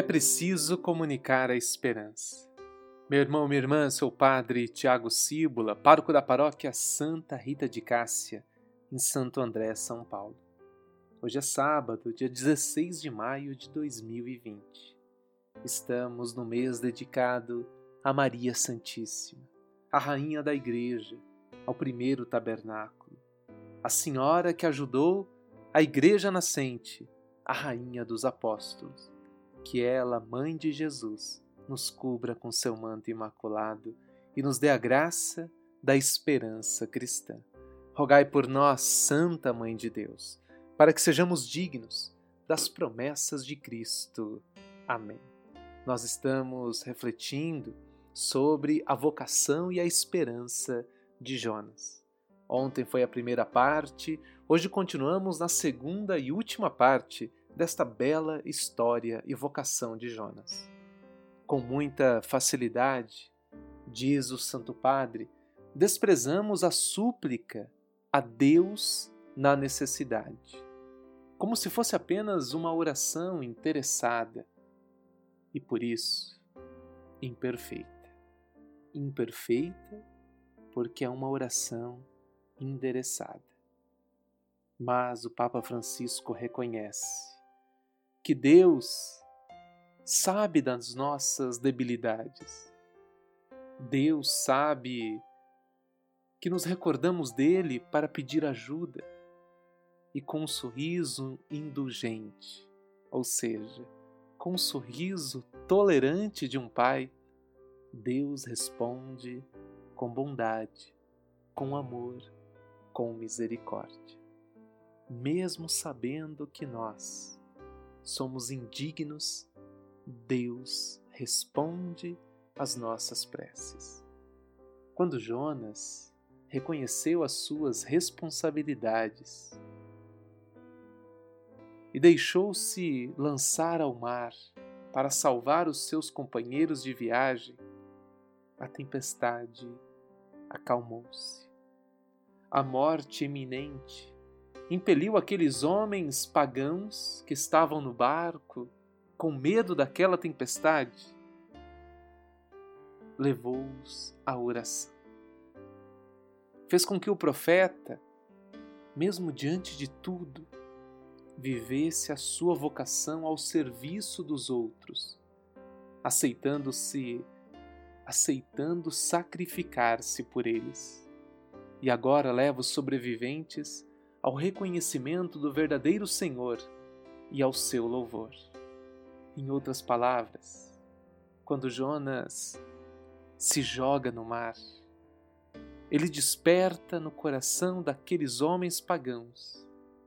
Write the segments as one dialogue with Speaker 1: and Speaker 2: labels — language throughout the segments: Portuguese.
Speaker 1: preciso comunicar a esperança. Meu irmão, minha irmã, sou o padre Tiago Cíbula, pároco da paróquia Santa Rita de Cássia, em Santo André, São Paulo. Hoje é sábado, dia 16 de maio de 2020. Estamos no mês dedicado a Maria Santíssima, a Rainha da Igreja, ao primeiro tabernáculo, a Senhora que ajudou a Igreja nascente, a Rainha dos Apóstolos. Que ela, Mãe de Jesus, nos cubra com seu manto imaculado e nos dê a graça da esperança cristã. Rogai por nós, Santa Mãe de Deus, para que sejamos dignos das promessas de Cristo. Amém. Nós estamos refletindo sobre a vocação e a esperança de Jonas. Ontem foi a primeira parte, hoje continuamos na segunda e última parte desta bela história e vocação de Jonas. Com muita facilidade, diz o Santo Padre, desprezamos a súplica a Deus na necessidade, como se fosse apenas uma oração interessada e, por isso, imperfeita. Imperfeita porque é uma oração endereçada. Mas o Papa Francisco reconhece que Deus sabe das nossas debilidades. Deus sabe que nos recordamos dele para pedir ajuda e com um sorriso indulgente, ou seja, com um sorriso tolerante de um pai, Deus responde com bondade, com amor, com misericórdia. Mesmo sabendo que nós somos indignos, Deus responde às nossas preces. Quando Jonas reconheceu as suas responsabilidades e deixou-se lançar ao mar para salvar os seus companheiros de viagem, a tempestade acalmou-se. A morte iminente impeliu aqueles homens pagãos que estavam no barco, com medo daquela tempestade, levou-os à oração. Fez com que o profeta, mesmo diante de tudo, vivesse a sua vocação ao serviço dos outros, aceitando sacrificar-se por eles. E agora leva os sobreviventes ao reconhecimento do verdadeiro Senhor e ao seu louvor. Em outras palavras, quando Jonas se joga no mar, ele desperta no coração daqueles homens pagãos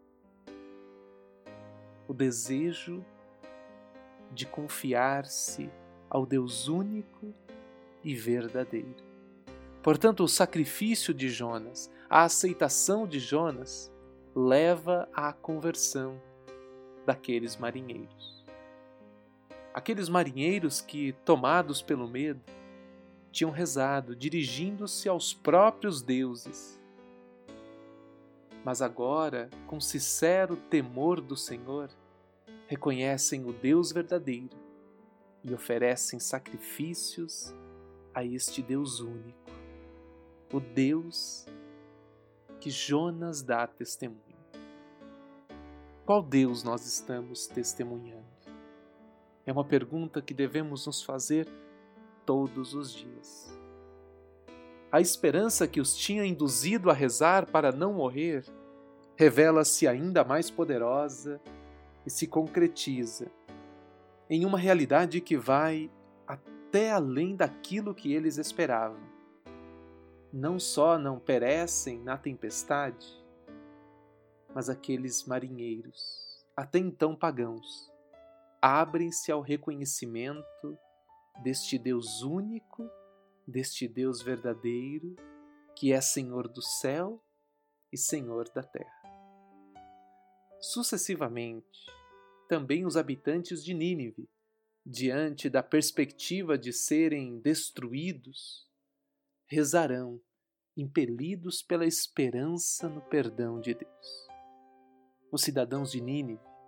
Speaker 1: o desejo de confiar-se ao Deus único e verdadeiro. Portanto, o sacrifício de Jonas, a aceitação de Jonas, leva à conversão daqueles marinheiros. Aqueles marinheiros que, tomados pelo medo, tinham rezado, dirigindo-se aos próprios deuses. Mas agora, com sincero temor do Senhor, reconhecem o Deus verdadeiro e oferecem sacrifícios a este Deus único, o Deus que Jonas dá testemunho. Qual Deus nós estamos testemunhando? É uma pergunta que devemos nos fazer todos os dias. A esperança que os tinha induzido a rezar para não morrer revela-se ainda mais poderosa e se concretiza em uma realidade que vai até além daquilo que eles esperavam. Não só não perecem na tempestade, mas aqueles marinheiros, até então pagãos, abrem-se ao reconhecimento deste Deus único, deste Deus verdadeiro, que é Senhor do céu e Senhor da terra. Sucessivamente, também os habitantes de Nínive, diante da perspectiva de serem destruídos, rezarão, impelidos pela esperança no perdão de Deus. Os cidadãos de Nínive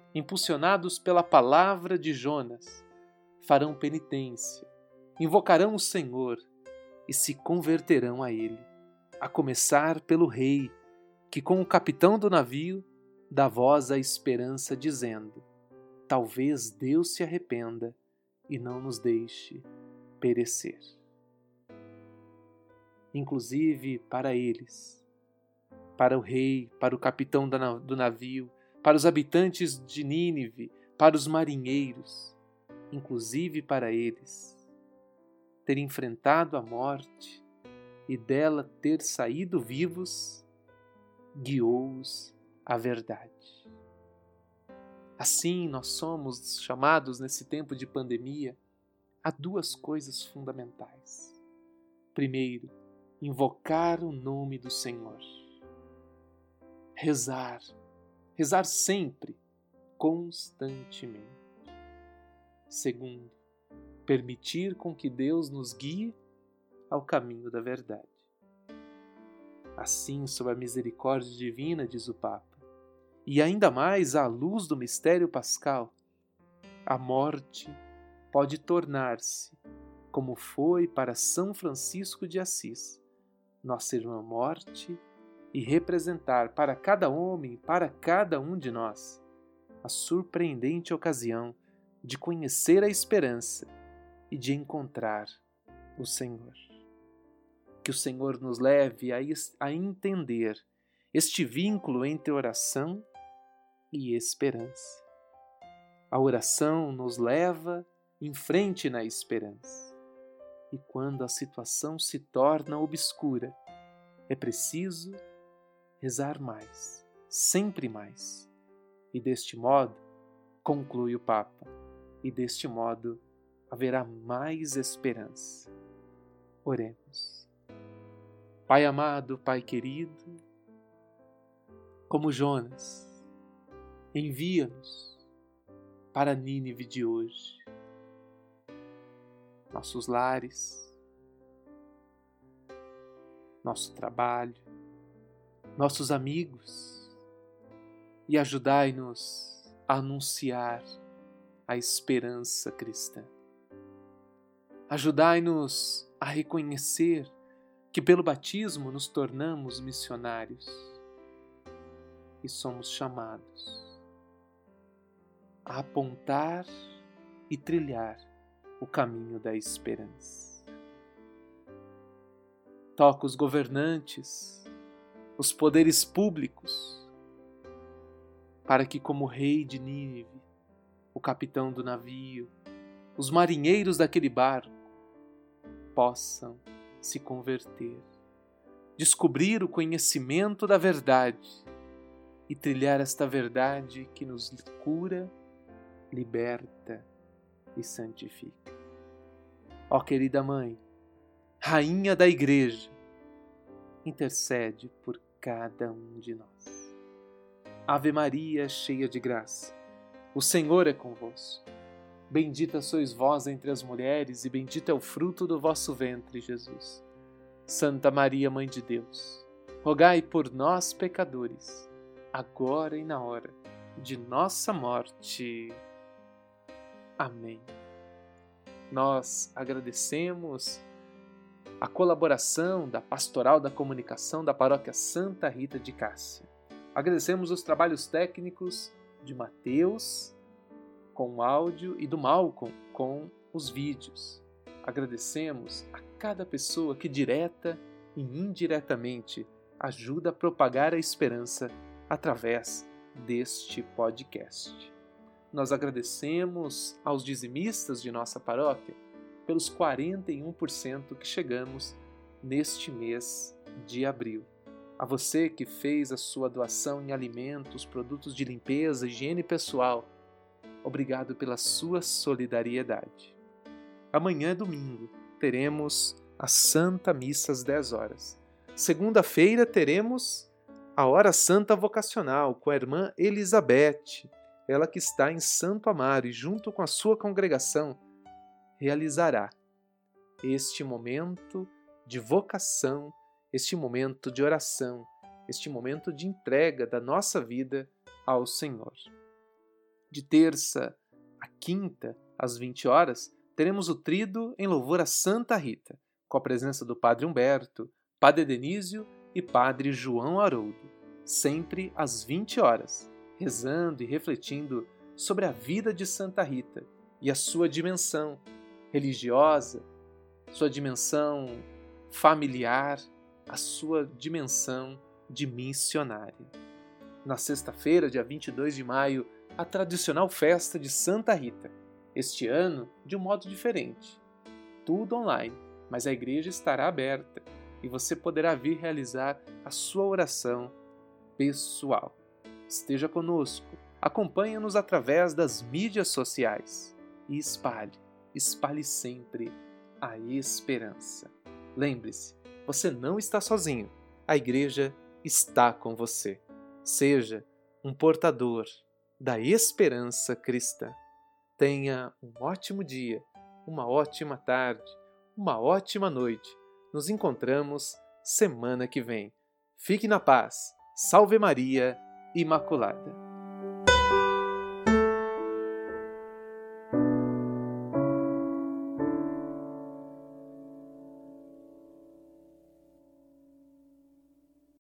Speaker 1: impulsionados pela palavra de Jonas, farão penitência, invocarão o Senhor e se converterão a Ele, a começar pelo rei, que com o capitão do navio dá voz à esperança dizendo: talvez Deus se arrependa e não nos deixe perecer. Inclusive para eles, para o rei, para o capitão do navio, para os habitantes de Nínive, para os marinheiros, inclusive para eles, ter enfrentado a morte e dela ter saído vivos, guiou-os à verdade. Assim, nós somos chamados nesse tempo de pandemia a duas coisas fundamentais. Primeiro, invocar o nome do Senhor. Rezar sempre, constantemente. Segundo, permitir com que Deus nos guie ao caminho da verdade. Assim, sob a misericórdia divina, diz o Papa, e ainda mais à luz do mistério pascal, a morte pode tornar-se, como foi para São Francisco de Assis, nossa irmã morte, e representar para cada homem, para cada um de nós, a surpreendente ocasião de conhecer a esperança e de encontrar o Senhor. Que o Senhor nos leve a entender este vínculo entre oração e esperança. A oração nos leva em frente na esperança. E quando a situação se torna obscura, é preciso rezar mais, sempre mais. E deste modo, conclui o Papa, e deste modo haverá mais esperança. Oremos. Pai amado, Pai querido, como Jonas, envia-nos para Nínive de hoje, nossos lares, nosso trabalho, nossos amigos, e ajudai-nos a anunciar a esperança cristã. Ajudai-nos a reconhecer que pelo batismo nos tornamos missionários e somos chamados a apontar e trilhar o caminho da esperança. Toca os governantes, os poderes públicos, para que, como rei de Nínive, o capitão do navio, os marinheiros daquele barco possam se converter, descobrir o conhecimento da verdade e trilhar esta verdade que nos cura, liberta e santifica. Ó querida Mãe, Rainha da Igreja, intercede por cada um de nós. Ave Maria, cheia de graça, o Senhor é convosco. Bendita sois vós entre as mulheres e bendito é o fruto do vosso ventre, Jesus. Santa Maria, Mãe de Deus, rogai por nós, pecadores, agora e na hora de nossa morte. Amém. Nós agradecemos a colaboração da Pastoral da Comunicação da Paróquia Santa Rita de Cássia. Agradecemos os trabalhos técnicos de Mateus com o áudio e do Malcolm com os vídeos. Agradecemos a cada pessoa que direta e indiretamente ajuda a propagar a esperança através deste podcast. Nós agradecemos aos dizimistas de nossa paróquia pelos 41% que chegamos neste mês de abril. A você que fez a sua doação em alimentos, produtos de limpeza, higiene pessoal, obrigado pela sua solidariedade. Amanhã, domingo, teremos a Santa Missa às 10 horas. Segunda-feira teremos a Hora Santa Vocacional com a irmã Elizabeth, ela que está em Santo Amaro e junto com a sua congregação realizará este momento de vocação, este momento de oração, este momento de entrega da nossa vida ao Senhor. De terça a quinta, às 20 horas, teremos o Tríduo em louvor a Santa Rita, com a presença do Padre Humberto, Padre Denísio e Padre João Haroldo, sempre às 20 horas, rezando e refletindo sobre a vida de Santa Rita e a sua dimensão religiosa, sua dimensão familiar, a sua dimensão de missionária. Na sexta-feira, dia 22 de maio, a tradicional festa de Santa Rita, este ano de um modo diferente. Tudo online, mas a igreja estará aberta e você poderá vir realizar a sua oração pessoal. Esteja conosco, acompanhe-nos através das mídias sociais e espalhe sempre a esperança. Lembre-se, você não está sozinho, a igreja está com você. Seja um portador da esperança cristã. Tenha um ótimo dia, uma ótima tarde, uma ótima noite. Nos encontramos semana que vem. Fique na paz. Salve Maria Imaculada.